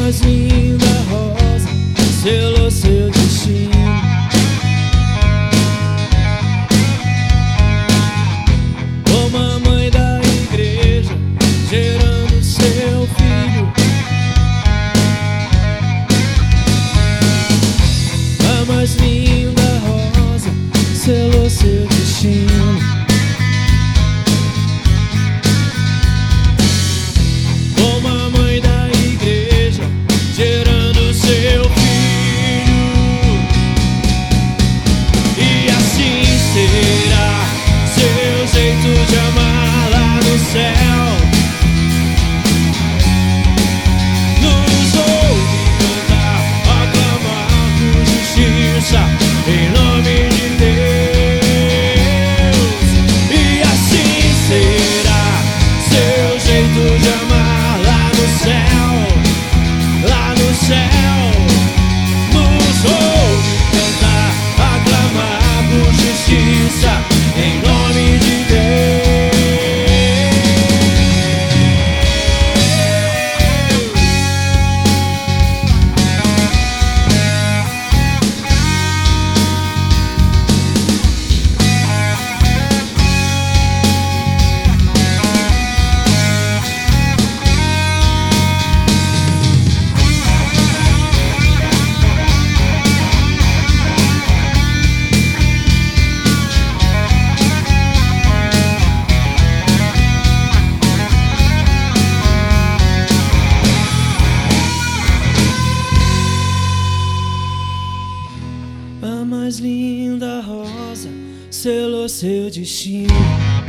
mais linda rosa selou seu destino. Como a mãe da igreja gerando seu filho, a mais linda rosa selou seu destino. Como a mãe da igreja gerando seu filho, e assim será seu jeito de amar lá no céu. Nos ouve cantar, aclamar por justiça em nome de Deus. E assim será seu jeito de amar lá no céu, lá no céu. Nos ouve cantar, aclamar por justiça em nome de Deus. A mais linda rosa selou seu destino.